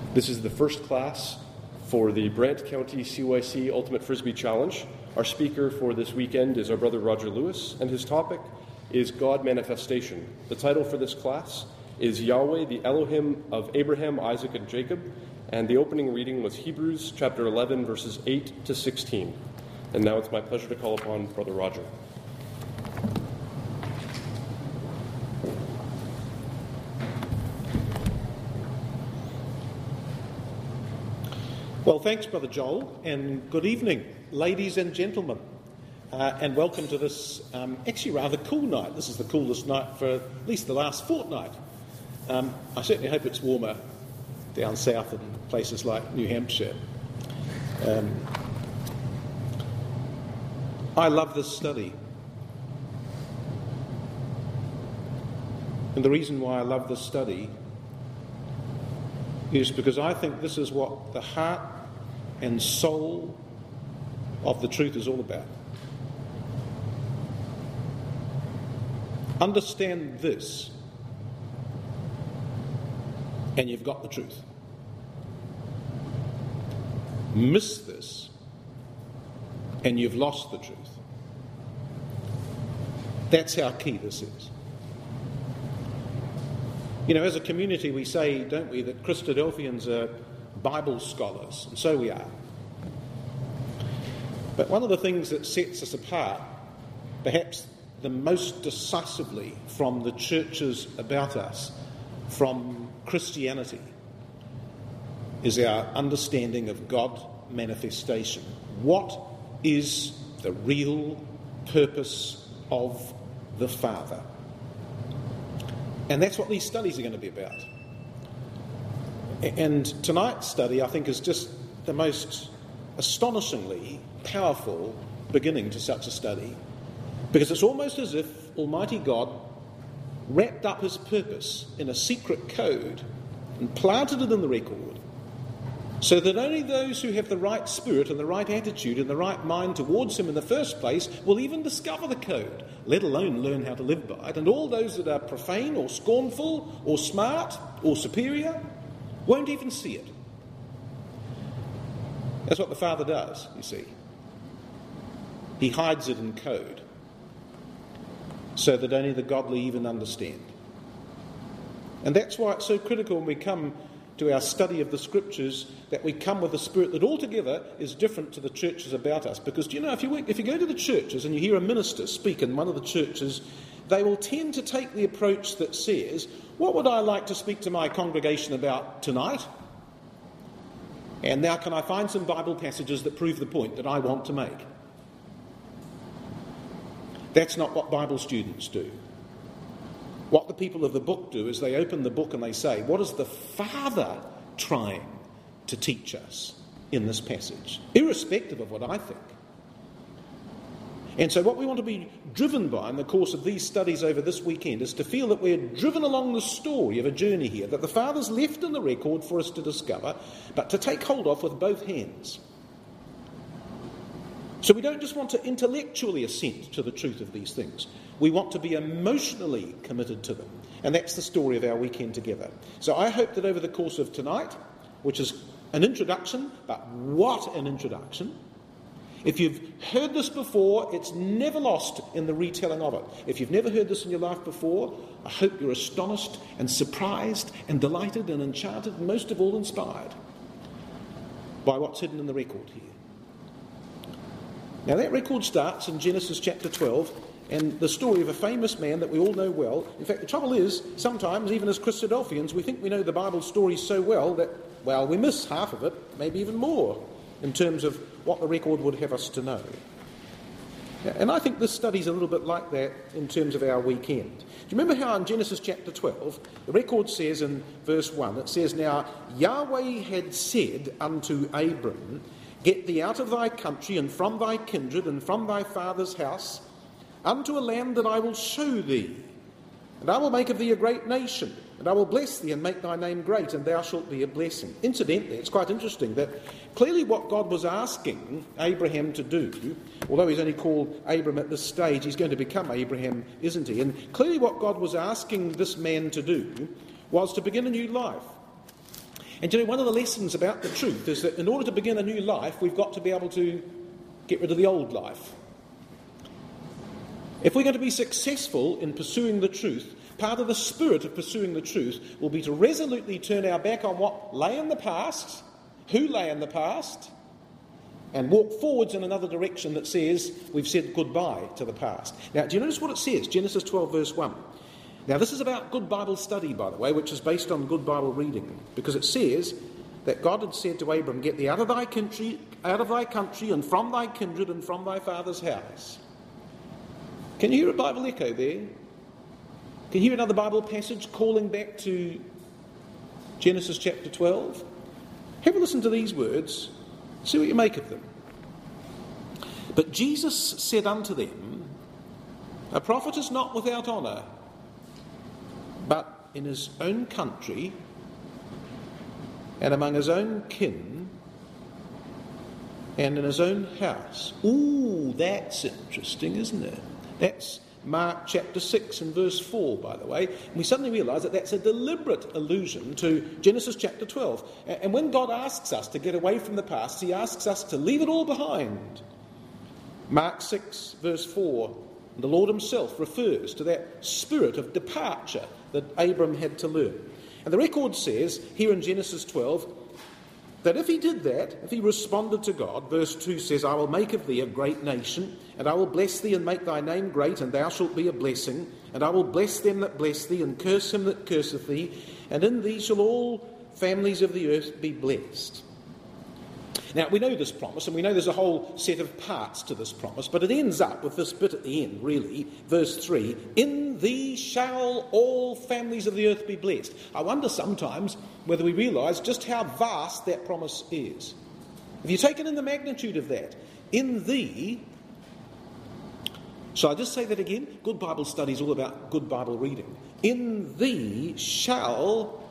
This is the first class for the Brant County CYC Ultimate Frisbee Challenge. Our speaker for this weekend is our brother Roger Lewis, and his topic is God Manifestation. The title for this class is Yahweh, the Elohim of Abraham, Isaac, and Jacob, and the opening reading was Hebrews chapter 11, verses 8 to 16. And now it's my pleasure to call upon Brother Roger. Well, thanks, Brother Joel, and good evening, ladies and gentlemen, and welcome to this actually rather cool night. This is the coolest night for at least the last fortnight. I certainly hope it's warmer down south in places like New Hampshire. I love this study. And the reason why I love this study is because I think this is what the heart and soul of the truth is all about. Understand this, and you've got the truth. Miss this, and you've lost the truth. That's how key this is. You know, as a community we say, don't we, that Christadelphians are Bible scholars, and so we are. But one of the things that sets us apart, perhaps the most decisively from the churches about us, from Christianity, is our understanding of God manifestation. What is the real purpose of the Father? And that's what these studies are going to be about. And tonight's study, I think, is just the most astonishingly powerful beginning to such a study, because it's almost as if Almighty God wrapped up his purpose in a secret code and planted it in the record, so that only those who have the right spirit and the right attitude and the right mind towards him in the first place will even discover the code, let alone learn how to live by it. And all those that are profane or scornful or smart or superior won't even see it. That's what the Father does, you see. He hides it in code so that only the godly even understand. And that's why it's so critical when we come to our study of the Scriptures that we come with a spirit that altogether is different to the churches about us. Because, do you know, if you go to the churches and you hear a minister speak in one of the churches, they will tend to take the approach that says, what would I like to speak to my congregation about tonight? And now can I find some Bible passages that prove the point that I want to make? That's not what Bible students do. What the people of the book do is they open the book and they say, what is the Father trying to teach us in this passage? Irrespective of what I think. And so what we want to be driven by in the course of these studies over this weekend is to feel that we're driven along the story of a journey here, that the Father's left in the record for us to discover, but to take hold of with both hands. So we don't just want to intellectually assent to the truth of these things. We want to be emotionally committed to them. And that's the story of our weekend together. So I hope that over the course of tonight, which is an introduction, but what an introduction. If you've heard this before, it's never lost in the retelling of it. If you've never heard this in your life before, I hope you're astonished and surprised and delighted and enchanted and most of all inspired by what's hidden in the record here. Now that record starts in Genesis chapter 12 and the story of a famous man that we all know well. In fact, the trouble is, sometimes, even as Christadelphians, we think we know the Bible story so well that, well, we miss half of it, maybe even more, in terms of what the record would have us to know. And I think this study's a little bit like that in terms of our weekend. Do you remember how in Genesis chapter 12, the record says in verse 1, it says, Now Yahweh had said unto Abram, Get thee out of thy country and from thy kindred and from thy father's house unto a land that I will show thee. And I will make of thee a great nation, and I will bless thee and make thy name great, and thou shalt be a blessing. Incidentally, it's quite interesting that clearly what God was asking Abraham to do, although he's only called Abram at this stage, he's going to become Abraham, isn't he? And clearly what God was asking this man to do was to begin a new life. And you know, one of the lessons about the truth is that in order to begin a new life, we've got to be able to get rid of the old life. If we're going to be successful in pursuing the truth, part of the spirit of pursuing the truth will be to resolutely turn our back on what lay in the past, who lay in the past, and walk forwards in another direction that says we've said goodbye to the past. Now, do you notice what it says? Genesis 12, verse 1. Now, this is about good Bible study, by the way, which is based on good Bible reading, because it says that God had said to Abram, "Get thee out of thy country, and from thy kindred, and from thy father's house." Can you hear a Bible echo there? Can you hear another Bible passage calling back to Genesis chapter 12? Have a listen to these words. See what you make of them. "But Jesus said unto them, A prophet is not without honour, but in his own country and among his own kin and in his own house." Ooh, that's interesting, isn't it? That's Mark chapter 6 and verse 4, by the way. And we suddenly realise that that's a deliberate allusion to Genesis chapter 12. And when God asks us to get away from the past, he asks us to leave it all behind. Mark 6 verse 4, the Lord himself refers to that spirit of departure that Abram had to learn. And the record says here in Genesis 12 that if he did that, if he responded to God, verse 2 says, "I will make of thee a great nation, and I will bless thee and make thy name great, and thou shalt be a blessing. And I will bless them that bless thee, and curse him that curseth thee. And in thee shall all families of the earth be blessed." Now, we know this promise, and we know there's a whole set of parts to this promise, but it ends up with this bit at the end, really, verse 3, "In thee shall all families of the earth be blessed." I wonder sometimes whether we realise just how vast that promise is. Have you taken in the magnitude of that? In thee, shall I just say that again? Good Bible study is all about good Bible reading. In thee shall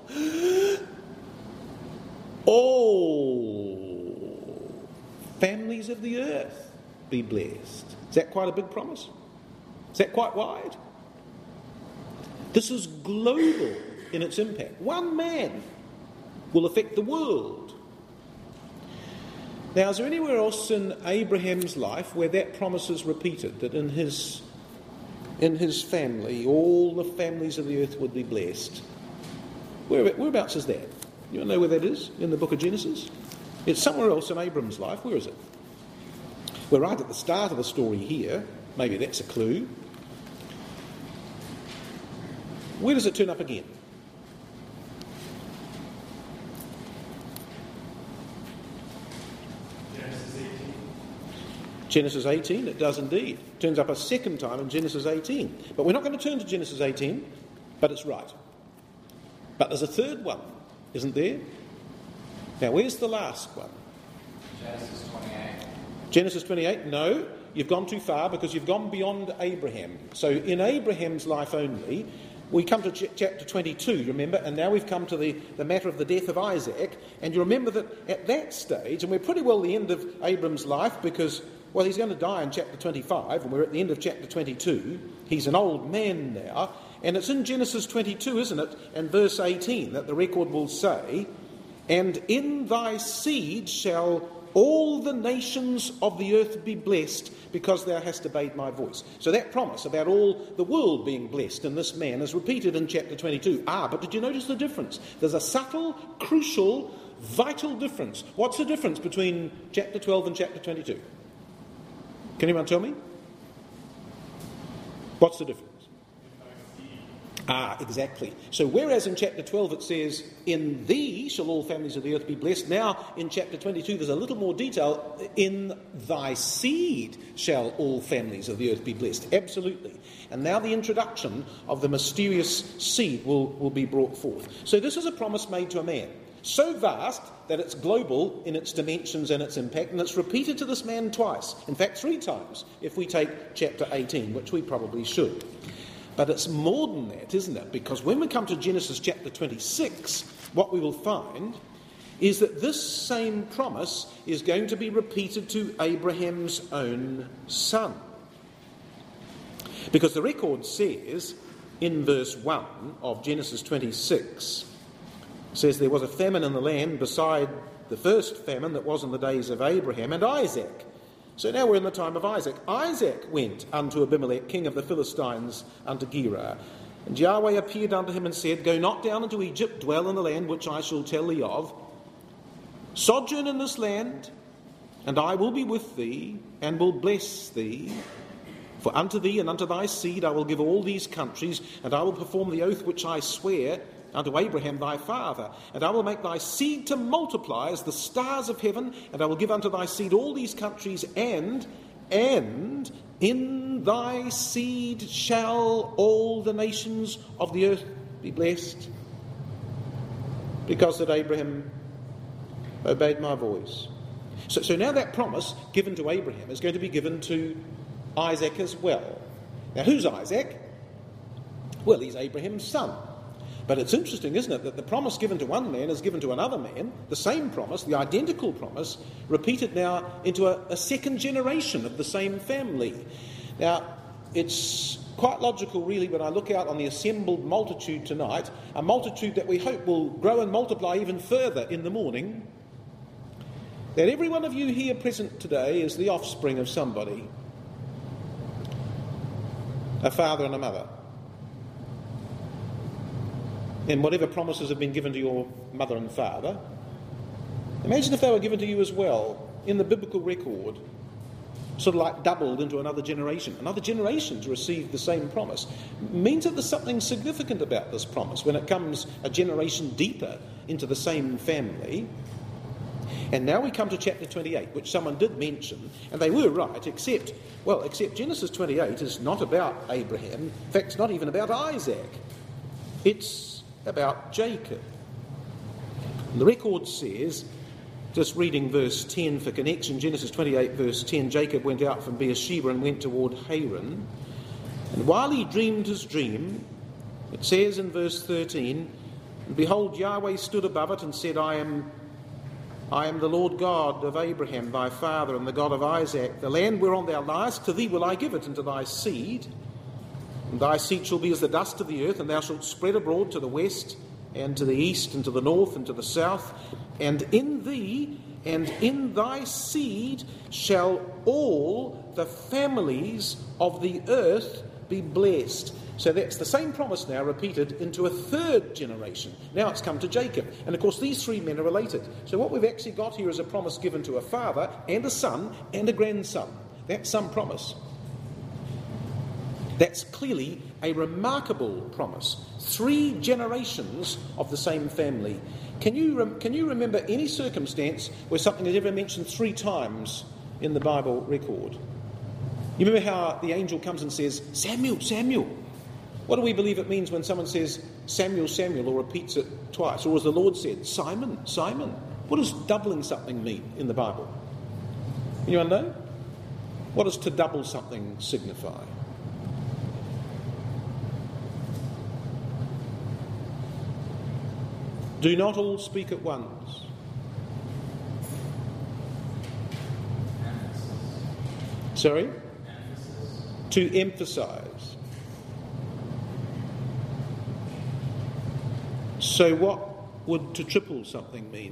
all families of the earth be blessed. Is that quite a big promise? Is that quite wide? This is global in its impact. One man will affect the world. Now, is there anywhere else in Abraham's life where that promise is repeated, that in his family, all the families of the earth would be blessed? Whereabouts is that? You know where that is in the book of Genesis? It's somewhere else in Abram's life. Where is it? We're right at the start of the story here. Maybe that's a clue. Where does it turn up again? Genesis 18, it does indeed. It turns up a second time in Genesis 18. But we're not going to turn to Genesis 18, but it's right. But there's a third one, isn't there? Now, where's the last one? Genesis 28. Genesis 28? No, you've gone too far because you've gone beyond Abraham. So in Abraham's life only, we come to chapter 22, remember, and now we've come to the matter of the death of Isaac, and you remember that at that stage, and we're pretty well the end of Abram's life because, well, he's going to die in chapter 25, and we're at the end of chapter 22. He's an old man now, and it's in Genesis 22, isn't it, and verse 18, that the record will say, "And in thy seed shall all the nations of the earth be blessed, because thou hast obeyed my voice." So that promise about all the world being blessed in this man is repeated in chapter 22. But did you notice the difference? There's a subtle, crucial, vital difference. What's the difference between chapter 12 and chapter 22? Can anyone tell me? What's the difference? Exactly. So whereas in chapter 12 it says, "In thee shall all families of the earth be blessed," now in chapter 22 there's a little more detail. "In thy seed shall all families of the earth be blessed." Absolutely. And now the introduction of the mysterious seed will be brought forth. So this is a promise made to a man, so vast that it's global in its dimensions and its impact, and it's repeated to this man twice. In fact, 3 times, if we take chapter 18, which we probably should. But it's more than that, isn't it? Because when we come to Genesis chapter 26, what we will find is that this same promise is going to be repeated to Abraham's own son. Because the record says in verse 1 of Genesis 26, It says there was a famine in the land beside the first famine that was in the days of Abraham and Isaac. So now we're in the time of Isaac. Isaac went unto Abimelech, king of the Philistines, unto Gerar. And Yahweh appeared unto him and said, Go not down into Egypt, dwell in the land which I shall tell thee of. Sojourn in this land, and I will be with thee, and will bless thee. For unto thee and unto thy seed I will give all these countries, and I will perform the oath which I swear unto Abraham thy father. And I will make thy seed to multiply as the stars of heaven, and I will give unto thy seed all these countries, and in thy seed shall all the nations of the earth be blessed, because that Abraham obeyed my voice. So now that promise given to Abraham is going to be given to Isaac as well. Now who's Isaac? Well, he's Abraham's son. But it's interesting, isn't it, that the promise given to one man is given to another man, the same promise, the identical promise, repeated now into a second generation of the same family. Now, it's quite logical, really, when I look out on the assembled multitude tonight, a multitude that we hope will grow and multiply even further in the morning, that every one of you here present today is the offspring of somebody, a father and a mother. And whatever promises have been given to your mother and father, imagine if they were given to you as well in the biblical record, sort of like doubled into another generation. Another generation to receive the same promise. It means that there's something significant about this promise when it comes a generation deeper into the same family. And now we come to chapter 28, which someone did mention, and they were right, except Genesis 28 is not about Abraham. In fact, it's not even about Isaac. It's about Jacob. And the record says, just reading verse 10 for connection, Genesis 28 verse 10, Jacob went out from Beersheba and went toward Haran. And while he dreamed his dream, it says in verse 13, and behold, Yahweh stood above it and said, I am the Lord God of Abraham thy father and the God of Isaac. The land whereon thou liest, to thee will I give it, and to thy seed. And thy seed shall be as the dust of the earth, and thou shalt spread abroad to the west, and to the east, and to the north, and to the south. And in thee and in thy seed shall all the families of the earth be blessed. So that's the same promise now repeated into a third generation. Now it's come to Jacob. And of course these three men are related. So what we've actually got here is a promise given to a father and a son and a grandson. That's some promise. That's clearly a remarkable promise. 3 generations of the same family. Can you remember any circumstance where something is ever mentioned 3 times in the Bible record? You remember how the angel comes and says, Samuel, Samuel. What do we believe it means when someone says Samuel, Samuel, or repeats it twice? Or as the Lord said, Simon, Simon. What does doubling something mean in the Bible? Anyone know? What does to double something signify? Do not all speak at once. Sorry? To emphasize. So what would to triple something mean?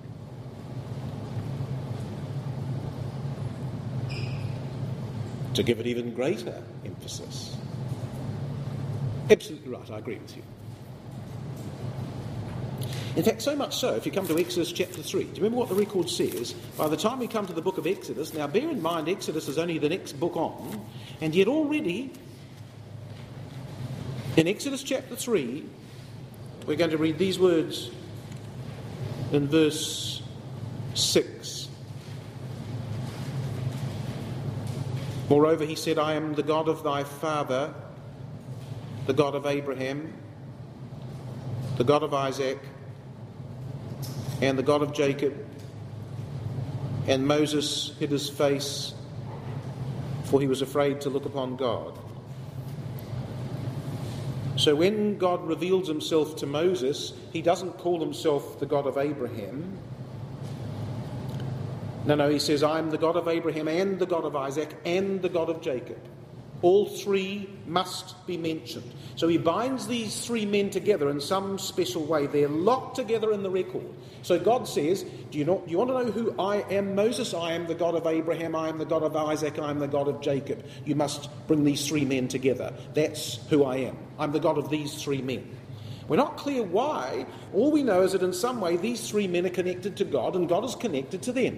To give it even greater emphasis. Absolutely right, I agree with you. In fact, so much so, if you come to Exodus chapter 3, do you remember what the record says? By the time we come to the book of Exodus, now bear in mind Exodus is only the next book on, and yet already in Exodus chapter 3, we're going to read these words in verse 6. Moreover, he said, I am the God of thy father, the God of Abraham, the God of Isaac, and the God of Jacob. And Moses hid his face, for he was afraid to look upon God. So when God reveals himself to Moses, he doesn't call himself the God of Abraham. No, he says, I am the God of Abraham and the God of Isaac and the God of Jacob. All three must be mentioned. So he binds these three men together in some special way. They're locked together in the record. So God says, do you want to know who I am, Moses? I am the God of Abraham, I am the God of Isaac, I am the God of Jacob. You must bring these three men together. That's who I am. I'm the God of these three men. We're not clear why. All we know is that in some way these three men are connected to God and God is connected to them.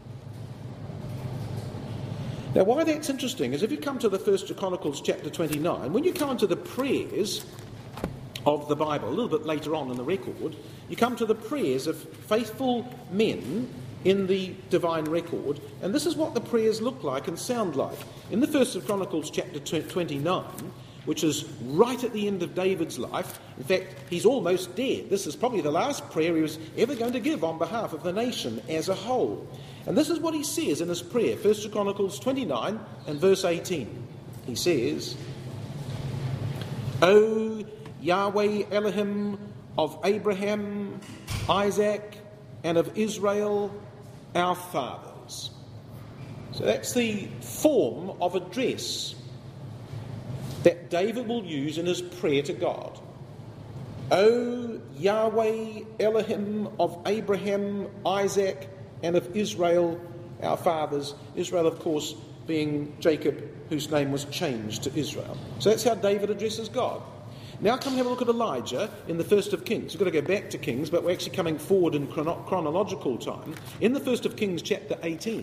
Now, why that's interesting is if you come to the 1 Chronicles chapter 29, when you come to the prayers of the Bible, a little bit later on in the record, you come to the prayers of faithful men in the divine record, and this is what the prayers look like and sound like. In the 1 Chronicles chapter 29, which is right at the end of David's life, in fact, he's almost dead. This is probably the last prayer he was ever going to give on behalf of the nation as a whole. And this is what he says in his prayer, 1 Chronicles 29 and verse 18. He says, O Yahweh Elohim of Abraham, Isaac, and of Israel, our fathers. So that's the form of address that David will use in his prayer to God. O Yahweh Elohim of Abraham, Isaac, and of Israel, our fathers. Israel, of course, being Jacob, whose name was changed to Israel. So that's how David addresses God. Now come and have a look at Elijah in the First of Kings. We've got to go back to Kings, but we're actually coming forward in chronological time. In the First of Kings chapter 18,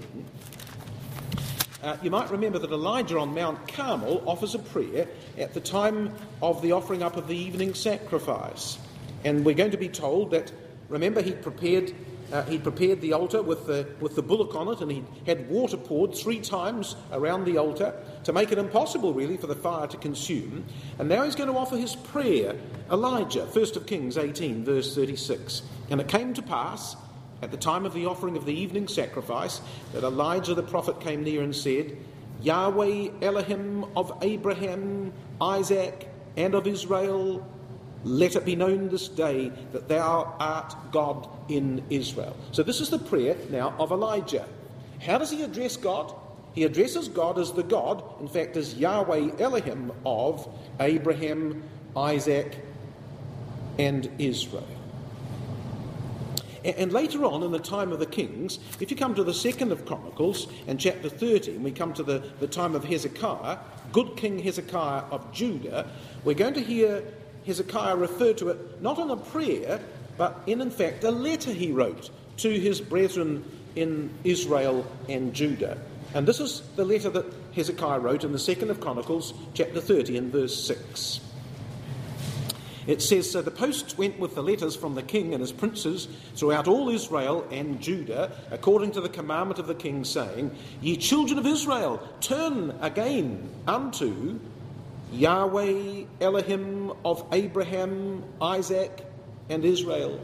you might remember that Elijah on Mount Carmel offers a prayer at the time of the offering up of the evening sacrifice. And we're going to be told that, remember, he'd prepared the altar with the bullock on it, and he had water poured 3 times around the altar to make it impossible, really, for the fire to consume. And now he's going to offer his prayer, Elijah, 1 of Kings 18, verse 36. And it came to pass, at the time of the offering of the evening sacrifice, that Elijah the prophet came near and said, Yahweh Elohim of Abraham, Isaac, and of Israel, let it be known this day that thou art God in Israel. So this is the prayer now of Elijah. How does he address God? He addresses God as the God, in fact, as Yahweh Elohim of Abraham, Isaac, and Israel. And later on, in the time of the kings, if you come to the 2nd of Chronicles and chapter 30, and we come to the time of Hezekiah, good King Hezekiah of Judah, we're going to hear Hezekiah refer to it not in a prayer, but in fact, a letter he wrote to his brethren in Israel and Judah. And this is the letter that Hezekiah wrote in the 2nd of Chronicles, chapter 30 and verse 6. It says, So the posts went with the letters from the king and his princes throughout all Israel and Judah, according to the commandment of the king, saying, Ye children of Israel, turn again unto Yahweh Elohim of Abraham, Isaac, and Israel.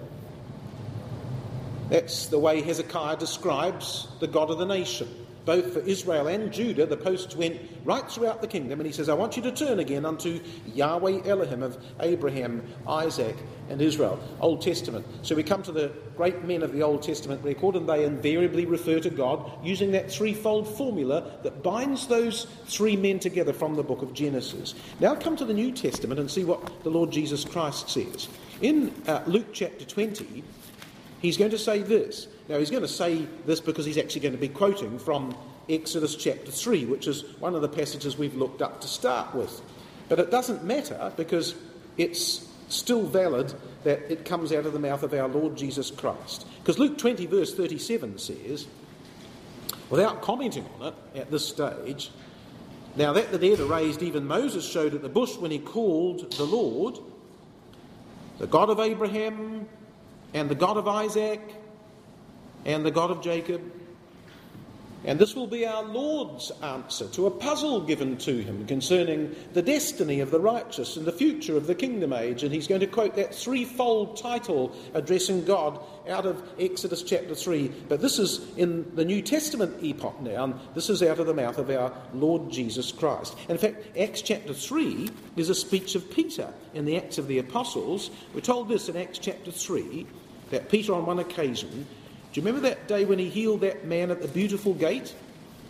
That's the way Hezekiah describes the God of the nation. Both for Israel and Judah, the posts went right throughout the kingdom, and he says, I want you to turn again unto Yahweh Elohim of Abraham, Isaac, and Israel. Old Testament. So we come to the great men of the Old Testament record, and they invariably refer to God using that threefold formula that binds those three men together from the book of Genesis. Now come to the New Testament and see what the Lord Jesus Christ says. In Luke chapter 20, he's going to say this. Now, he's going to say this because he's actually going to be quoting from Exodus chapter 3, which is one of the passages we've looked up to start with. But it doesn't matter because it's still valid that it comes out of the mouth of our Lord Jesus Christ. Because Luke 20, verse 37 says, without commenting on it at this stage, now that the dead are raised, even Moses showed at the bush when he called the Lord, the God of Abraham, and the God of Isaac, and the God of Jacob. And this will be our Lord's answer to a puzzle given to him concerning the destiny of the righteous and the future of the kingdom age. And he's going to quote that threefold title addressing God out of Exodus chapter 3. But this is in the New Testament epoch now, and this is out of the mouth of our Lord Jesus Christ. And in fact, Acts chapter 3 is a speech of Peter in the Acts of the Apostles. We're told this in Acts chapter 3, that Peter on one occasion, do you remember that day when he healed that man at the Beautiful Gate?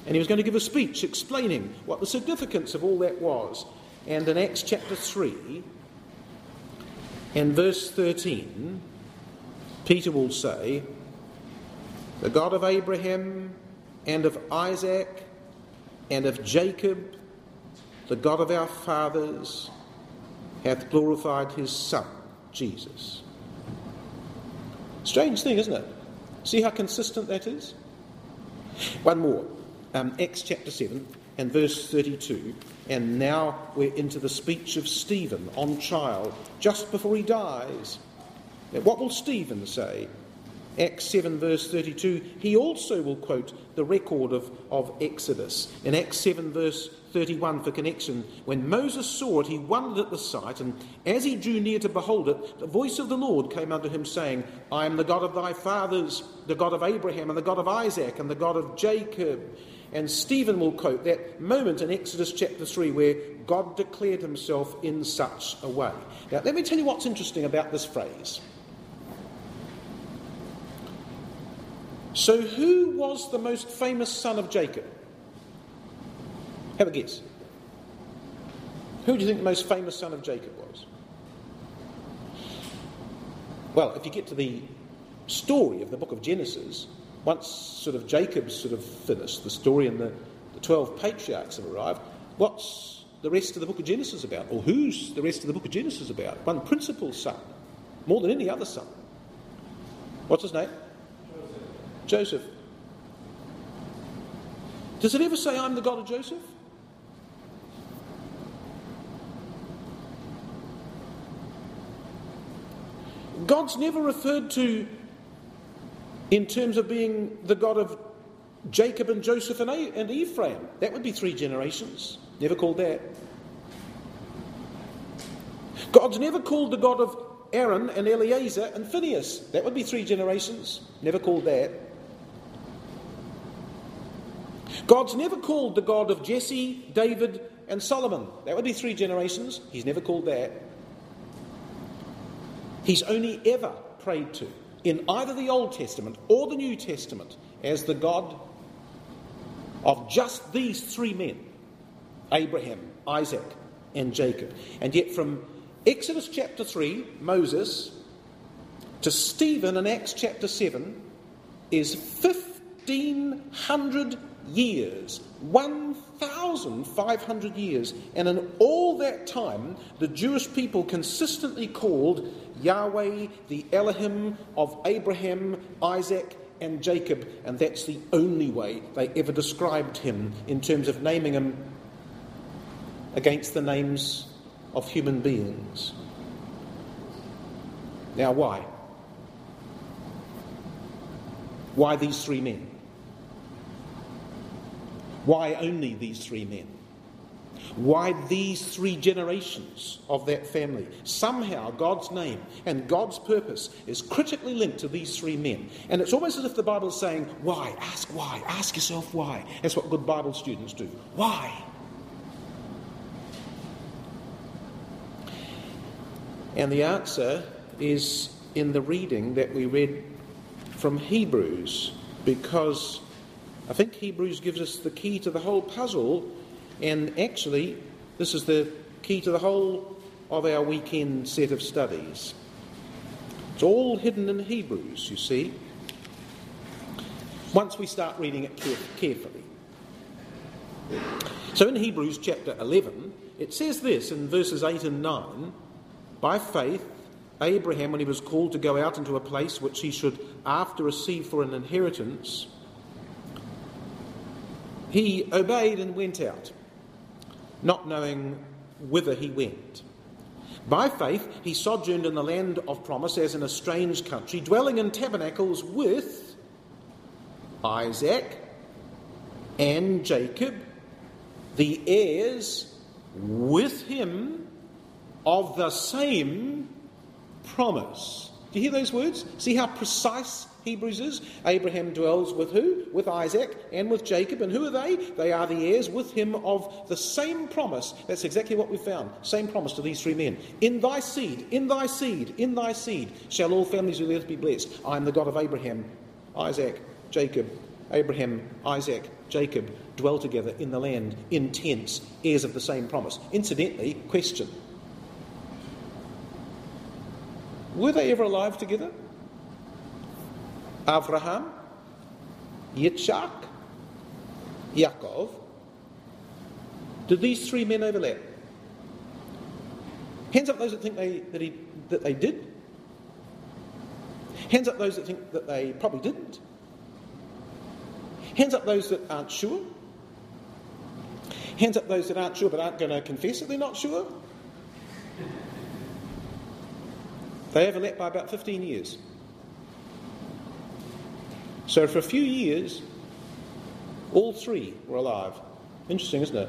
And he was going to give a speech explaining what the significance of all that was. And in Acts chapter 3 and verse 13, Peter will say, "The God of Abraham and of Isaac and of Jacob, the God of our fathers, hath glorified his Son, Jesus." Strange thing, isn't it? See how consistent that is? One more. Acts chapter 7 and verse 32. And now we're into the speech of Stephen on trial, just before he dies. Now, what will Stephen say? Acts 7 verse 32, he also will quote the record of Exodus. In Acts 7 verse 31 for connection, when Moses saw it, he wondered at the sight, and as he drew near to behold it, the voice of the Lord came unto him, saying, "I am the God of thy fathers, the God of Abraham, and the God of Isaac, and the God of Jacob." And Stephen will quote that moment in Exodus chapter 3 where God declared himself in such a way. Now, let me tell you what's interesting about this phrase. So who was the most famous son of Jacob? Have a guess. Who do you think the most famous son of Jacob was? Well, if you get to the story of the book of Genesis, once sort of Jacob's sort of finished the story and the 12 patriarchs have arrived, what's the rest of the book of Genesis about? Or who's the rest of the book of Genesis about? One principal son, more than any other son. What's his name? Joseph. Does it ever say, "I'm the God of Joseph"? God's never referred to in terms of being the God of Jacob and Joseph and Ephraim. That would be 3 generations. Never called that. God's never called the God of Aaron and Eleazar and Phinehas. That would be 3 generations. Never called that. God's never called the God of Jesse, David and Solomon. That would be 3 generations. He's never called that. He's only ever prayed to, in either the Old Testament or the New Testament, as the God of just these 3 men, Abraham, Isaac and Jacob. And yet from Exodus chapter 3, Moses, to Stephen in Acts chapter 7 is 1,500 years, 1,500 years. And in all that time, the Jewish people consistently called Yahweh the Elohim of Abraham, Isaac and Jacob, and that's the only way they ever described him in terms of naming him against the names of human beings. Now why? Why these 3 men? Why only these 3 men? Why these 3 generations of that family? Somehow God's name and God's purpose is critically linked to these 3 men. And it's almost as if the Bible is saying, why? Ask yourself why. That's what good Bible students do. Why? And the answer is in the reading that we read from Hebrews, because I think Hebrews gives us the key to the whole puzzle, and actually this is the key to the whole of our weekend set of studies. It's all hidden in Hebrews, you see, once we start reading it carefully. So in Hebrews chapter 11, it says this in verses 8 and 9, "By faith, Abraham, when he was called to go out into a place which he should after receive for an inheritance, he obeyed and went out, not knowing whither he went. By faith, he sojourned in the land of promise as in a strange country, dwelling in tabernacles with Isaac and Jacob, the heirs with him of the same promise." Do you hear those words? See how precise Hebrews is? Abraham dwells with who? With Isaac and with Jacob. And who are they? They are the heirs with him of the same promise. That's exactly what we found. Same promise to these 3 men. "In thy seed, in thy seed, in thy seed shall all families of the earth be blessed. I am the God of Abraham, Isaac, Jacob Abraham, Isaac, Jacob dwell together in the land in tents, heirs of the same promise. Incidentally, question. Were they ever alive together? Avraham, Yitzhak, Yaakov. Did these three men overlap? Hands up those that think that they did. Hands up those that think that they probably didn't. Hands up those that aren't sure. Hands up those that aren't sure but aren't going to confess that they're not sure. They overlap by about 15 years. So for a few years, all three were alive. Interesting, isn't it?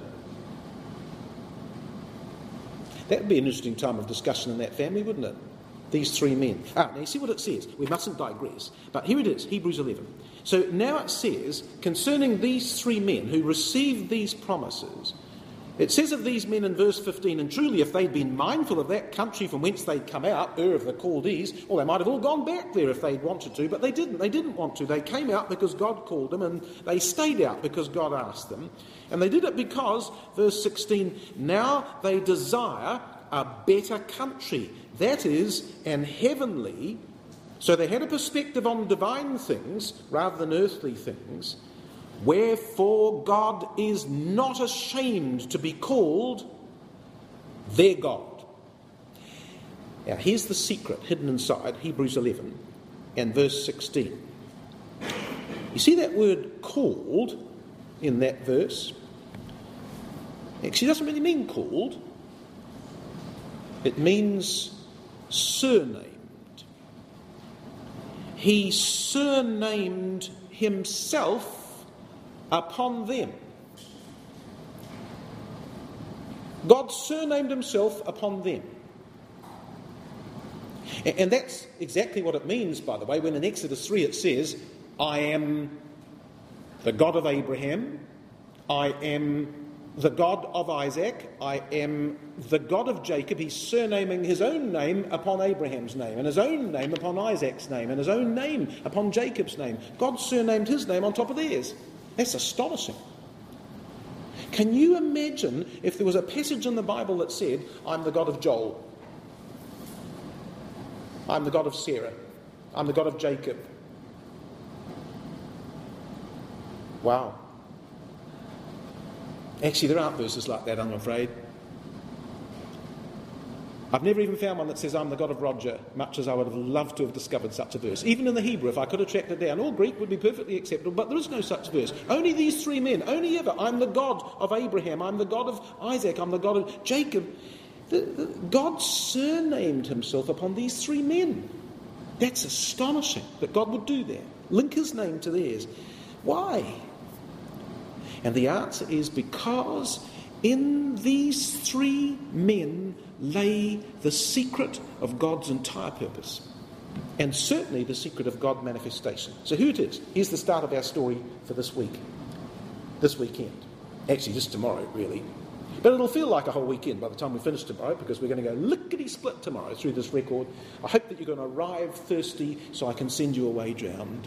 That would be an interesting time of discussion in that family, wouldn't it? These three men. Now you see what it says. We mustn't digress. But here it is, Hebrews 11. So now it says, concerning these three men who received these promises, it says of these men in verse 15, and truly if they'd been mindful of that country from whence they'd come out, Ur of the Chaldees, well, they might have all gone back there if they'd wanted to, but they didn't. They didn't want to. They came out because God called them, and they stayed out because God asked them. And they did it because, verse 16, now they desire a better country, that is, an heavenly. So they had a perspective on divine things rather than earthly things. Wherefore God is not ashamed to be called their God. Now here's the secret hidden inside Hebrews 11 and verse 16. You see that word called in that verse? Actually, it doesn't really mean called. It means surnamed. He surnamed himself upon them. God surnamed himself upon them. And that's exactly what it means, by the way, when in Exodus 3 it says, I am the God of Abraham, I am the God of Isaac, I am the God of Jacob. He's surnaming his own name upon Abraham's name, and his own name upon Isaac's name, and his own name upon Jacob's name. God surnamed his name on top of theirs. That's astonishing. Can you imagine if there was a passage in the Bible that said, I'm the God of Joel, I'm the God of Sarah, I'm the God of Jacob? Wow. Actually, there aren't verses like that, I'm afraid. I've never even found one that says, I'm the God of Roger, much as I would have loved to have discovered such a verse. Even in the Hebrew, if I could have tracked it down, or Greek would be perfectly acceptable, but there is no such verse. Only these three men, only ever. I'm the God of Abraham, I'm the God of Isaac, I'm the God of Jacob. God surnamed himself upon these three men. That's astonishing that God would do that. Link his name to theirs. Why? And the answer is because in these three men lay the secret of God's entire purpose, and certainly the secret of God's manifestation. So here it is. Here's the start of our story for this week, this weekend. Actually, just tomorrow, really. But it'll feel like a whole weekend by the time we finish tomorrow, because we're going to go lickety-split tomorrow through this record. I hope that you're going to arrive thirsty so I can send you away drowned.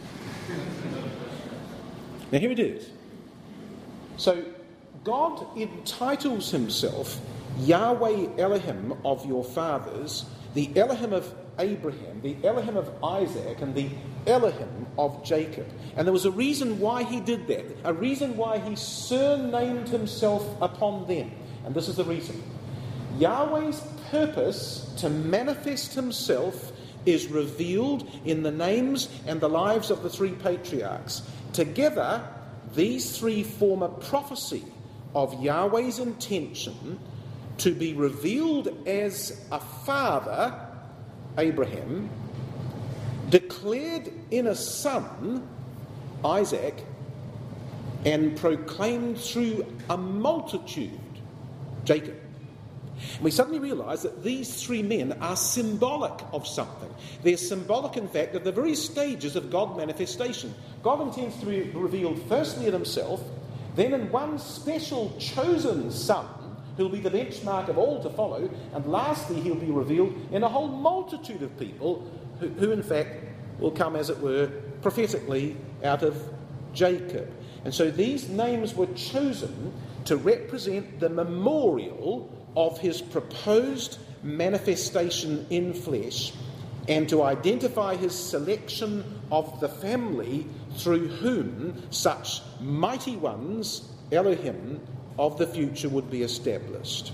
Now here it is. So God entitles himself Yahweh Elohim of your fathers, the Elohim of Abraham, the Elohim of Isaac, and the Elohim of Jacob. And there was a reason why he did that, a reason why he surnamed himself upon them. And this is the reason. Yahweh's purpose to manifest himself is revealed in the names and the lives of the three patriarchs. Together, these three form a prophecy of Yahweh's intention to be revealed as a father, Abraham, declared in a son, Isaac, and proclaimed through a multitude, Jacob. And we suddenly realise that these three men are symbolic of something. They're symbolic, in fact, of the very stages of God's manifestation. God intends to be revealed firstly in himself, then in one special chosen son, who'll be the benchmark of all to follow, and lastly he'll be revealed in a whole multitude of people who in fact will come, as it were, prophetically out of Jacob. And so these names were chosen to represent the memorial of his proposed manifestation in flesh and to identify his selection of the family through whom such mighty ones, Elohim, of the future would be established.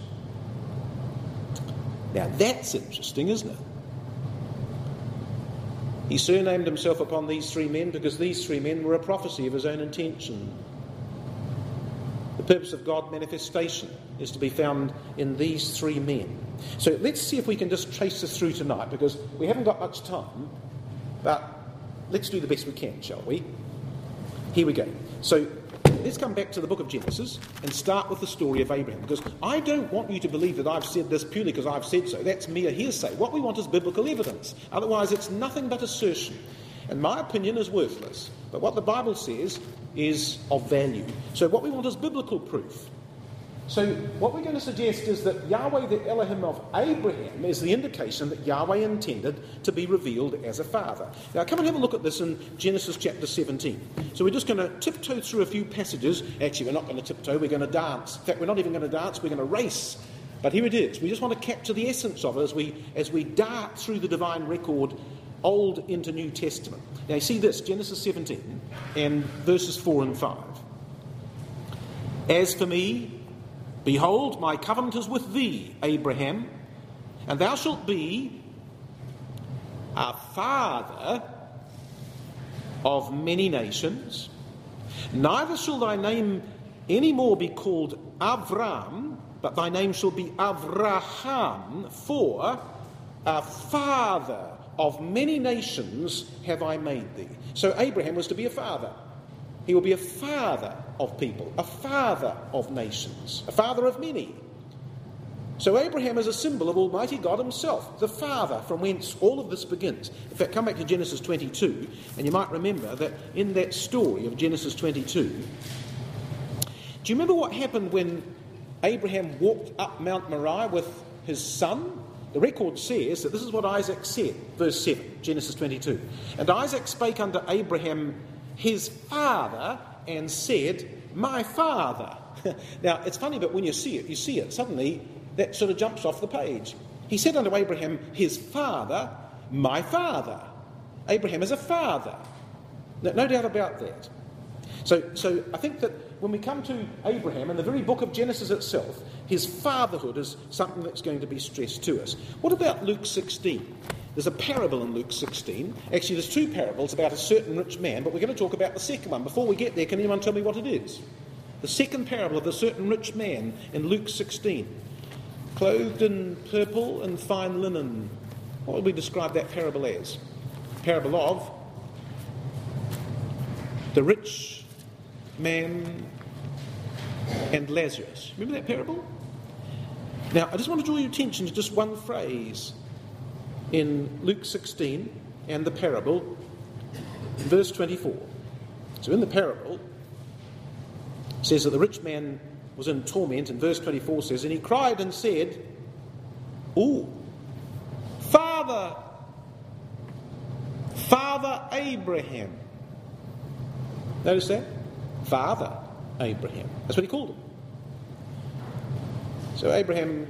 Now that's interesting, isn't it? He surnamed himself upon these three men because these three men were a prophecy of his own intention. The purpose of God's manifestation is to be found in these three men. So let's see if we can just trace this through tonight, because we haven't got much time, but let's do the best we can, shall we? Here we go. So let's come back to the book of Genesis and start with the story of Abraham, because I don't want you to believe that I've said this purely because I've said so. That's mere hearsay. What we want is biblical evidence. Otherwise, it's nothing but assertion. And my opinion is worthless. But what the Bible says is of value. So what we want is biblical proof. So what we're going to suggest is that Yahweh, the Elohim of Abraham, is the indication that Yahweh intended to be revealed as a father. Now come and have a look at this in Genesis chapter 17. So we're just going to tiptoe through a few passages. Actually, we're not going to tiptoe, we're going to dance. In fact, we're not even going to dance, we're going to race. But here it is. We just want to capture the essence of it as we dart through the divine record, Old into New Testament. Now you see this, Genesis 17 and verses 4 and 5. As for me, behold, my covenant is with thee, Abraham, and thou shalt be a father of many nations. Neither shall thy name any more be called Avram, but thy name shall be Avraham, for a father of many nations have I made thee. So Abraham was to be a father. He will be a father of people, a father of nations, a father of many. So Abraham is a symbol of Almighty God himself, the father from whence all of this begins. In fact, come back to Genesis 22, and you might remember that in that story of Genesis 22, do you remember what happened when Abraham walked up Mount Moriah with his son? The record says that this is what Isaac said, verse 7, Genesis 22. And Isaac spake unto Abraham his father, and said, my father. Now, it's funny, but when you see it, suddenly that sort of jumps off the page. He said unto Abraham his father, my father. Abraham is a father. No doubt about that. So I think that when we come to Abraham, in the very book of Genesis itself, his fatherhood is something that's going to be stressed to us. What about Luke 16? There's a parable in Luke 16. Actually, there's two parables about a certain rich man, but we're going to talk about the second one. Before we get there, can anyone tell me what it is? The second parable of the certain rich man in Luke 16. Clothed in purple and fine linen. What would we describe that parable as? Parable of the rich man and Lazarus. Remember that parable? Now, I just want to draw your attention to just one phrase in Luke 16 and the parable, verse 24. So in the parable, it says that the rich man was in torment, and verse 24 says, and he cried and said, "Ooh, Father Abraham." Notice that? Father Abraham. That's what he called him. So Abraham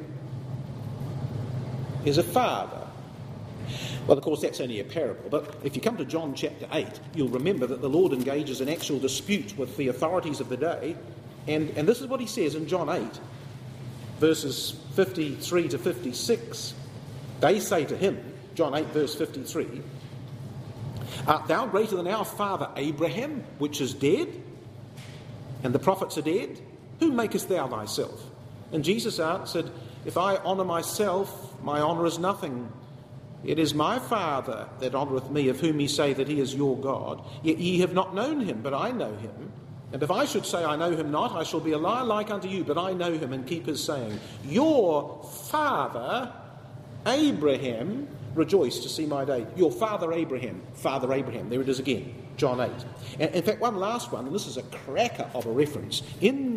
is a father. Well, of course, that's only a parable, but if you come to John chapter 8, you'll remember that the Lord engages in actual dispute with the authorities of the day, and this is what he says in John 8, verses 53 to 56. They say to him, John 8, verse 53, "Art thou greater than our father Abraham, which is dead? And the prophets are dead? Whom makest thou thyself?" And Jesus answered, "If I honour myself, my honour is nothing. It is my Father that honoureth me, of whom ye say that he is your God. Yet ye have not known him, but I know him. And if I should say I know him not, I shall be a liar like unto you, but I know him and keep his saying. Your father Abraham rejoiced to see my day." Your father Abraham. There it is again, John 8. And in fact, one last one, and this is a cracker of a reference. In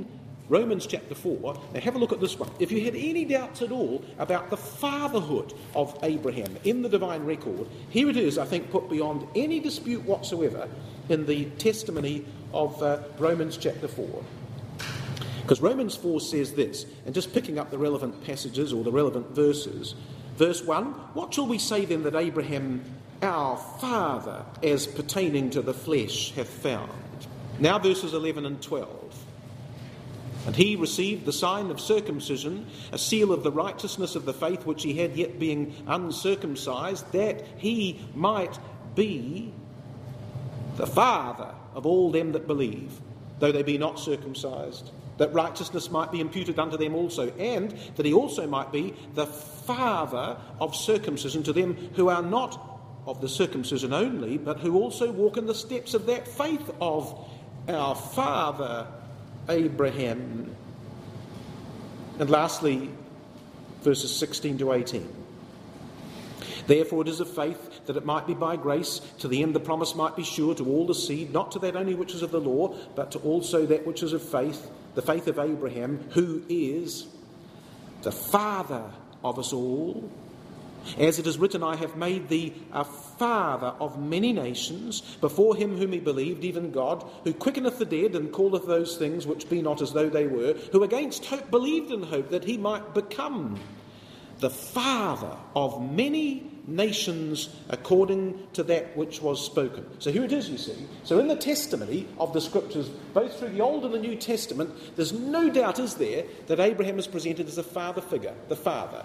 Romans chapter 4. Now have a look at this one. If you had any doubts at all about the fatherhood of Abraham in the divine record, here it is, I think, put beyond any dispute whatsoever in the testimony of Romans chapter 4. Because Romans 4 says this, and just picking up the relevant passages or the relevant verses. Verse 1, what shall we say then that Abraham, our father, as pertaining to the flesh, hath found? Now verses 11 and 12. And he received the sign of circumcision, a seal of the righteousness of the faith which he had yet being uncircumcised, that he might be the father of all them that believe, though they be not circumcised, that righteousness might be imputed unto them also, and that he also might be the father of circumcision to them who are not of the circumcision only, but who also walk in the steps of that faith of our father Abraham. And lastly, verses 16 to 18. Therefore it is of faith, that it might be by grace, to the end the promise might be sure to all the seed, not to that only which is of the law, but to also that which is of faith, the faith of Abraham, who is the father of us all. As it is written, I have made thee a father of many nations, before him whom he believed, even God, who quickeneth the dead and calleth those things which be not as though they were, who against hope believed in hope, that he might become the father of many nations according to that which was spoken. So here it is, you see. So in the testimony of the Scriptures, both through the Old and the New Testament, there's no doubt, is there, that Abraham is presented as a father figure, the father.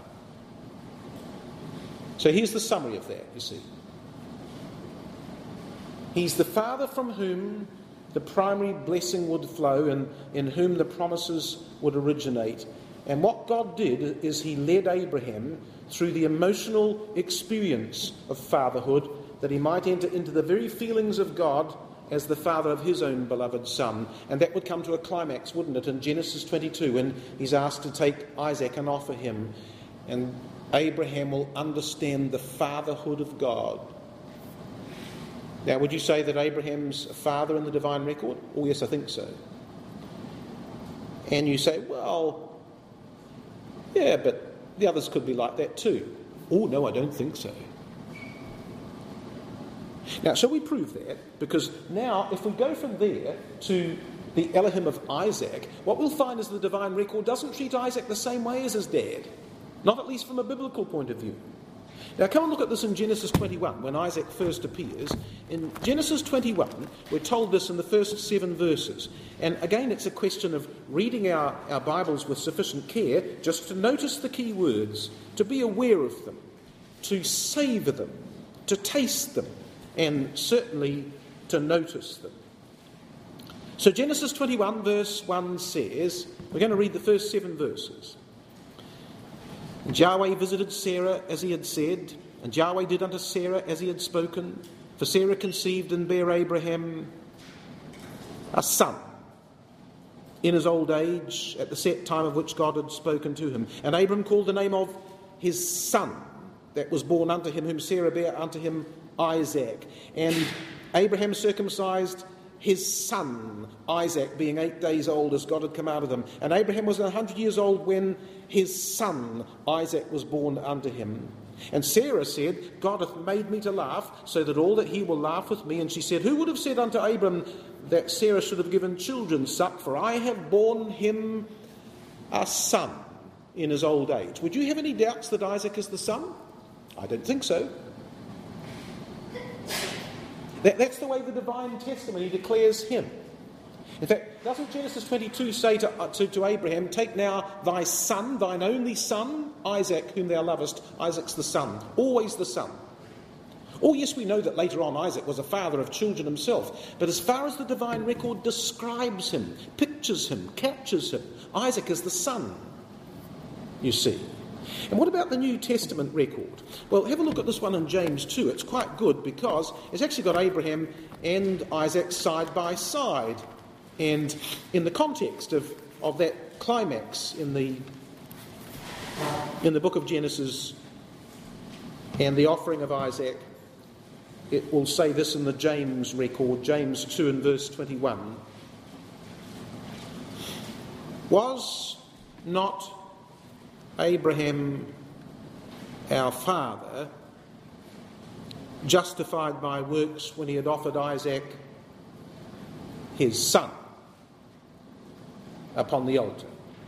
So here's the summary of that, you see. He's the father from whom the primary blessing would flow and in whom the promises would originate. And what God did is he led Abraham through the emotional experience of fatherhood, that he might enter into the very feelings of God as the father of his own beloved son. And that would come to a climax, wouldn't it, in Genesis 22, when he's asked to take Isaac and offer him. And Abraham will understand the fatherhood of God. Now, would you say that Abraham's a father in the divine record? Oh, yes, I think so. And you say, well, yeah, but the others could be like that too. Oh, no, I don't think so. Now, shall we prove that? Because now, if we go from there to the Elohim of Isaac, what we'll find is the divine record doesn't treat Isaac the same way as his dad. Not at least from a biblical point of view. Now come and look at this in Genesis 21, when Isaac first appears. In Genesis 21, we're told this in the first 7 verses. And again, it's a question of reading our Bibles with sufficient care, just to notice the key words, to be aware of them, to savour them, to taste them, and certainly to notice them. So Genesis 21 verse 1 says, we're going to read the first 7 verses. And Yahweh visited Sarah as he had said, and Yahweh did unto Sarah as he had spoken. For Sarah conceived and bare Abraham a son in his old age, at the set time of which God had spoken to him. And Abram called the name of his son that was born unto him, whom Sarah bare unto him, Isaac. And Abraham circumcised his son, Isaac, being 8 days old, as God had commanded him. And Abraham was 100 years old when his son, Isaac, was born unto him. And Sarah said, God hath made me to laugh, so that all that he will laugh with me. And she said, who would have said unto Abram that Sarah should have given children suck? For I have borne him a son in his old age. Would you have any doubts that Isaac is the son? I don't think so. That's the way the divine testimony declares him. In fact, doesn't Genesis 22 say to Abraham, take now thy son, thine only son, Isaac, whom thou lovest? Isaac's the son, always the son. Oh, yes, we know that later on Isaac was a father of children himself. But as far as the divine record describes him, pictures him, captures him, Isaac is the son, you see. And what about the New Testament record? Well, have a look at this one in James 2. It's quite good because it's actually got Abraham and Isaac side by side. And in the context of that climax in the book of Genesis and the offering of Isaac, it will say this in the James record, James 2 and verse 21. Was not Abraham, our father, justified by works when he had offered Isaac, his son, upon the altar?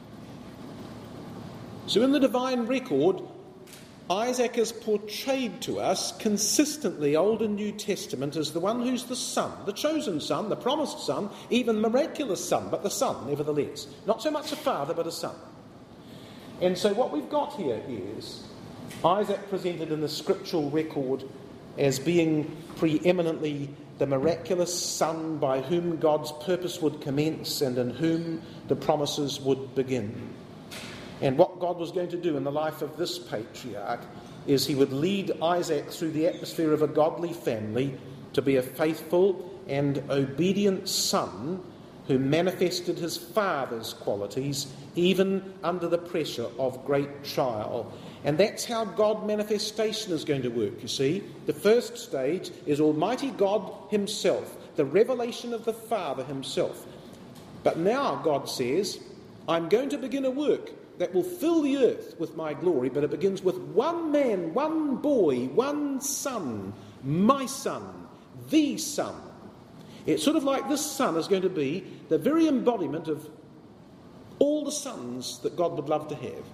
So in the divine record, Isaac is portrayed to us consistently, Old and New Testament, as the one who's the son, the chosen son, the promised son, even miraculous son, but the son nevertheless. Not so much a father, but a son. And so what we've got here is Isaac presented in the scriptural record as being preeminently the miraculous son by whom God's purpose would commence and in whom the promises would begin. And what God was going to do in the life of this patriarch is he would lead Isaac through the atmosphere of a godly family to be a faithful and obedient son who manifested his father's qualities even under the pressure of great trial. And that's how God manifestation is going to work, you see. The first stage is Almighty God himself, the revelation of the Father himself. But now God says, I'm going to begin a work that will fill the earth with my glory, but it begins with one man, one boy, one son, my son, the son. It's sort of like this son is going to be the very embodiment of all the sons that God would love to have.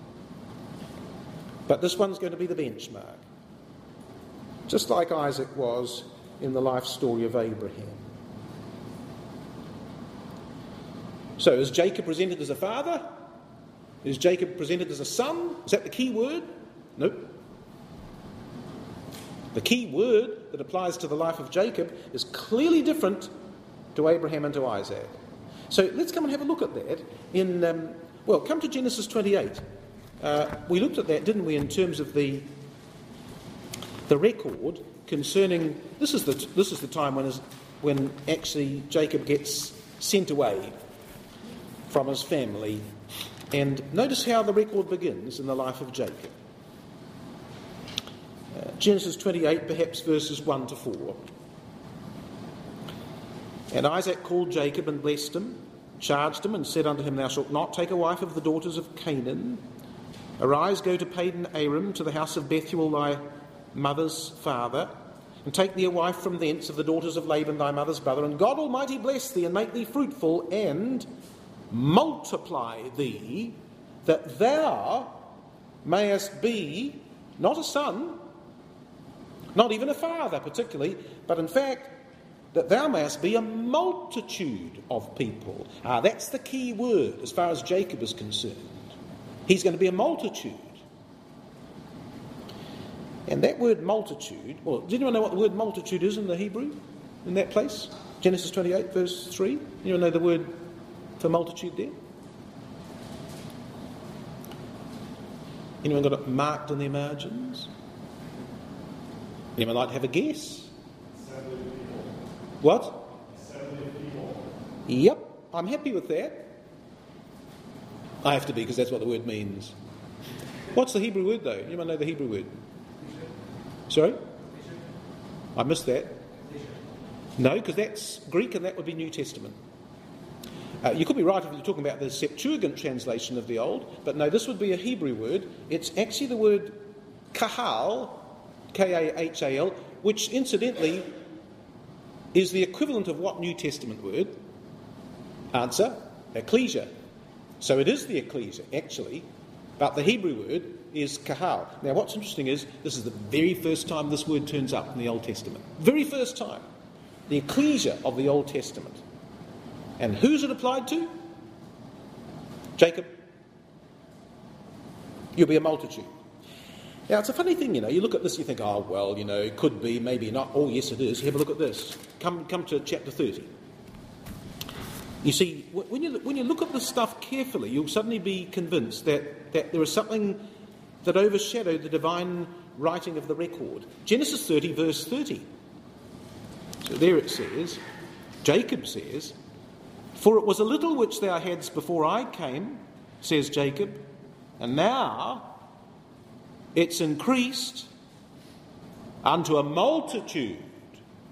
But this one's going to be the benchmark, just like Isaac was in the life story of Abraham. So is Jacob presented as a father? Is Jacob presented as a son? Is that the key word? Nope. The key word that applies to the life of Jacob is clearly different to Abraham and to Isaac. So let's come and have a look at that come to Genesis 28. We looked at that, didn't we, in terms of the record concerning this is the time when actually Jacob gets sent away from his family. And notice how the record begins in the life of Jacob. Genesis 28, perhaps verses 1 to 4. And Isaac called Jacob and blessed him, charged him and said unto him, Thou shalt not take a wife of the daughters of Canaan. Arise, go to Padan Aram, to the house of Bethuel thy mother's father, and take thee a wife from thence of the daughters of Laban thy mother's brother, and God Almighty bless thee and make thee fruitful and multiply thee, that thou mayest be not a son, not even a father particularly, but in fact that thou mayest be a multitude of people. That's the key word as far as Jacob is concerned. He's going to be a multitude. And that word multitude, well, does anyone know what the word multitude is in the Hebrew in that place? Genesis 28 verse 3. Anyone know the word for multitude there? Anyone got it marked in their margins? Anyone like to have a guess? What? Yep, I'm happy with that. I have to be because that's what the word means. What's the Hebrew word though? Anyone know the Hebrew word? Sorry? I missed that. No, because that's Greek and that would be New Testament. You could be right if you're talking about the Septuagint translation of the Old, but no, this would be a Hebrew word. It's actually the word kahal, K-A-H-A-L, which incidentally is the equivalent of what New Testament word? Answer, ecclesia. So it is the ecclesia, actually, but the Hebrew word is kahal. Now what's interesting is this is the very first time this word turns up in the Old Testament. Very first time. The ecclesia of the Old Testament. And who's it applied to? Jacob. You'll be a multitude. Now, it's a funny thing, you look at this, you think, oh, well, it could be, maybe not. Oh, yes, it is. Have a look at this. Come to chapter 30. You see, when you look at this stuff carefully, you'll suddenly be convinced that there is something that overshadowed the divine writing of the record. Genesis 30, verse 30. So there it says, Jacob says, For it was a little which thou hadst before I came, says Jacob, and now it's increased unto a multitude,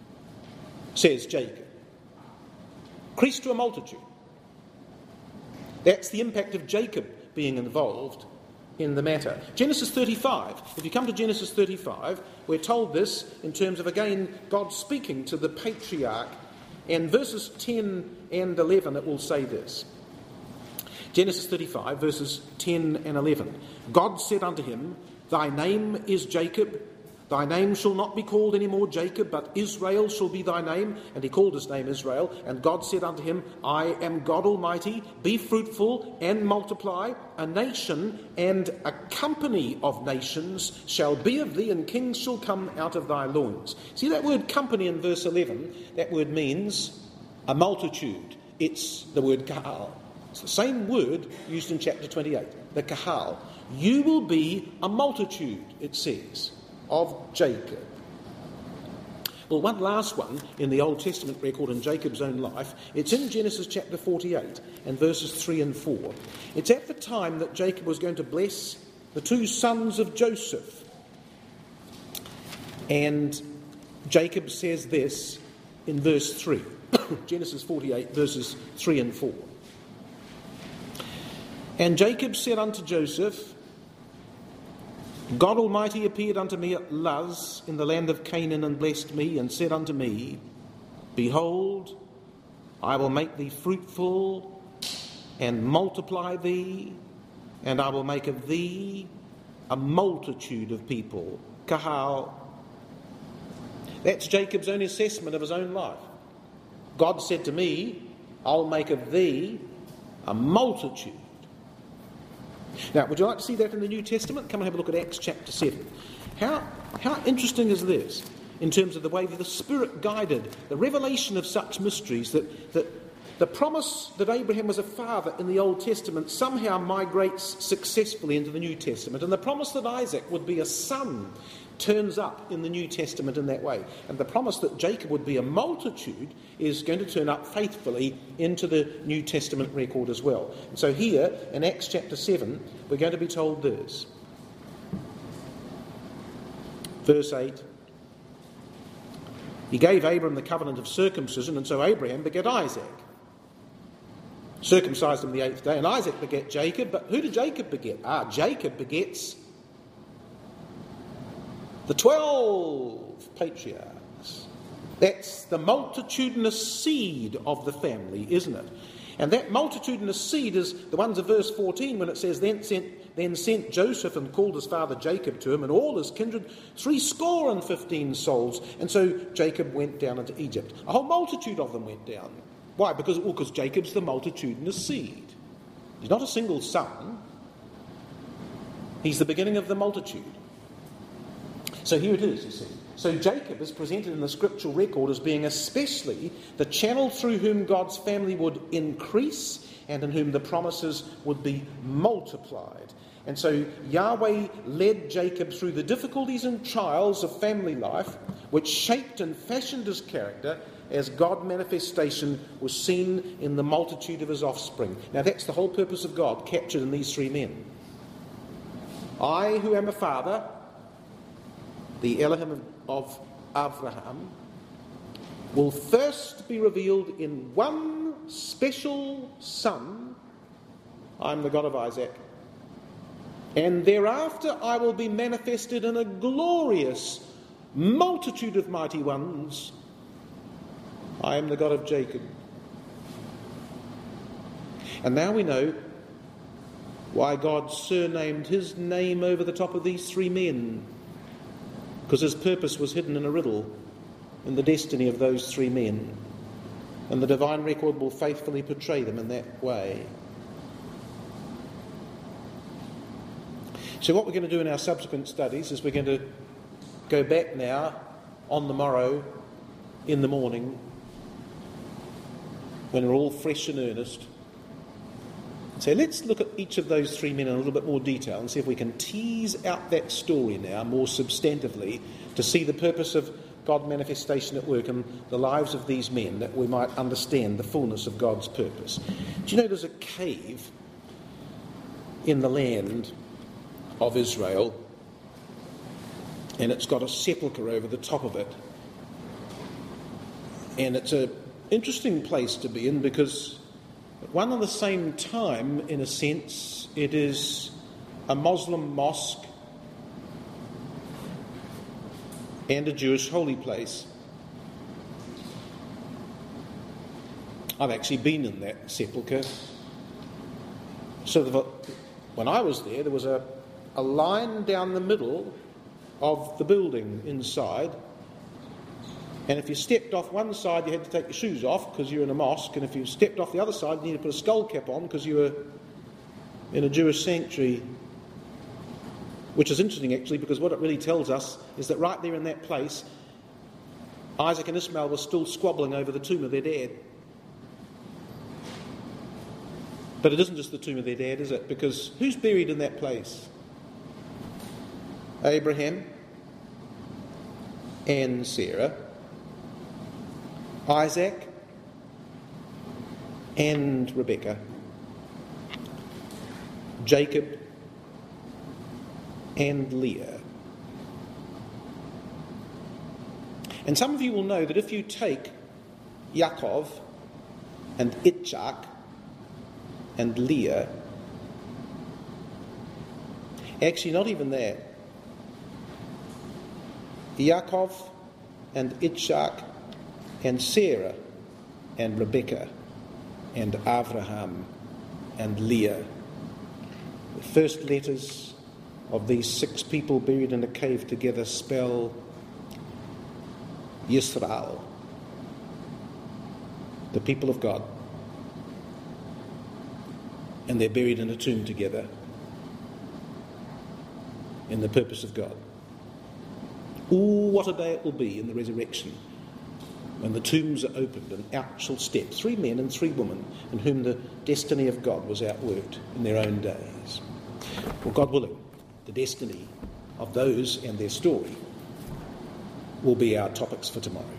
says Jacob. Increased to a multitude. That's the impact of Jacob being involved in the matter. Genesis 35. If you come to Genesis 35, we're told this in terms of, again, God speaking to the patriarch. And verses 10 and 11, it will say this. Genesis 35, verses 10 and 11. God said unto him, Thy name is Jacob. Thy name shall not be called any more Jacob, but Israel shall be thy name. And he called his name Israel. And God said unto him, I am God Almighty. Be fruitful and multiply. A nation and a company of nations shall be of thee, and kings shall come out of thy loins. See that word company in verse 11? That word means a multitude. It's the word kahal. It's the same word used in chapter 28, the kahal. You will be a multitude, it says, of Jacob. Well, one last one in the Old Testament record in Jacob's own life. It's in Genesis chapter 48 and verses 3 and 4. It's at the time that Jacob was going to bless the two sons of Joseph. And Jacob says this in verse 3. Genesis 48, verses 3 and 4. And Jacob said unto Joseph, God Almighty appeared unto me at Luz in the land of Canaan, and blessed me, and said unto me, Behold, I will make thee fruitful, and multiply thee, and I will make of thee a multitude of people. Kahal. That's Jacob's own assessment of his own life. God said to me, I'll make of thee a multitude. Now, would you like to see that in the New Testament? Come and have a look at Acts chapter 7. How interesting is this in terms of the way that the Spirit guided the revelation of such mysteries, that the promise that Abraham was a father in the Old Testament somehow migrates successfully into the New Testament, and the promise that Isaac would be a son turns up in the New Testament in that way. And the promise that Jacob would be a multitude is going to turn up faithfully into the New Testament record as well. And so here, in Acts chapter 7, we're going to be told this. Verse 8. He gave Abram the covenant of circumcision, and so Abraham begat Isaac. Circumcised him the 8th day, and Isaac begat Jacob. But who did Jacob beget? Jacob begets the 12 patriarchs. That's the multitudinous seed of the family, isn't it? And that multitudinous seed is the ones of verse 14 when it says, Then sent Joseph and called his father Jacob to him, and all his kindred, 75 souls. And so Jacob went down into Egypt. A whole multitude of them went down. Why? Because Jacob's the multitudinous seed. He's not a single son. He's the beginning of the multitude. So here it is, you see. So Jacob is presented in the scriptural record as being especially the channel through whom God's family would increase and in whom the promises would be multiplied. And so Yahweh led Jacob through the difficulties and trials of family life, which shaped and fashioned his character as God manifestation was seen in the multitude of his offspring. Now that's the whole purpose of God captured in these three men. I, who am a father, the Elohim of Abraham, will first be revealed in one special son. I'm the God of Isaac. And thereafter I will be manifested in a glorious multitude of mighty ones. I am the God of Jacob. And now we know why God surnamed his name over the top of these three men. Because his purpose was hidden in a riddle in the destiny of those three men. And the divine record will faithfully portray them in that way. So what we're going to do in our subsequent studies is we're going to go back now on the morrow in the morning when we're all fresh and earnest. So let's look at each of those three men in a little bit more detail and see if we can tease out that story now more substantively to see the purpose of God manifestation at work in the lives of these men, that we might understand the fullness of God's purpose. Do you know there's a cave in the land of Israel, and it's got a sepulchre over the top of it, and it's an interesting place to be in because At one and the same time, in a sense, it is a Muslim mosque and a Jewish holy place. I've actually been in that sepulchre. So when I was there was a line down the middle of the building inside, and if you stepped off one side you had to take your shoes off because you were in a mosque, and if you stepped off the other side you needed to put a skull cap on because you were in a Jewish sanctuary. Which is interesting actually, because what it really tells us is that right there in that place Isaac and Ishmael were still squabbling over the tomb of their dad. But it isn't just the tomb of their dad, is it? Because who's buried in that place? Abraham and Sarah, Isaac and Rebekah, Jacob and Leah. And some of you will know that if you take Yaakov and Yitzhak and Leah, actually not even that, Yaakov and Yitzhak and Sarah and Rebekah and Abraham and Leah, the first letters of these 6 people buried in a cave together spell Yisrael, the people of God. And they're buried in a tomb together in the purpose of God. Ooh, what a day it will be in the resurrection when the tombs are opened and out shall step 3 men and 3 women in whom the destiny of God was outworked in their own days. Well, God willing, the destiny of those and their story will be our topics for tomorrow.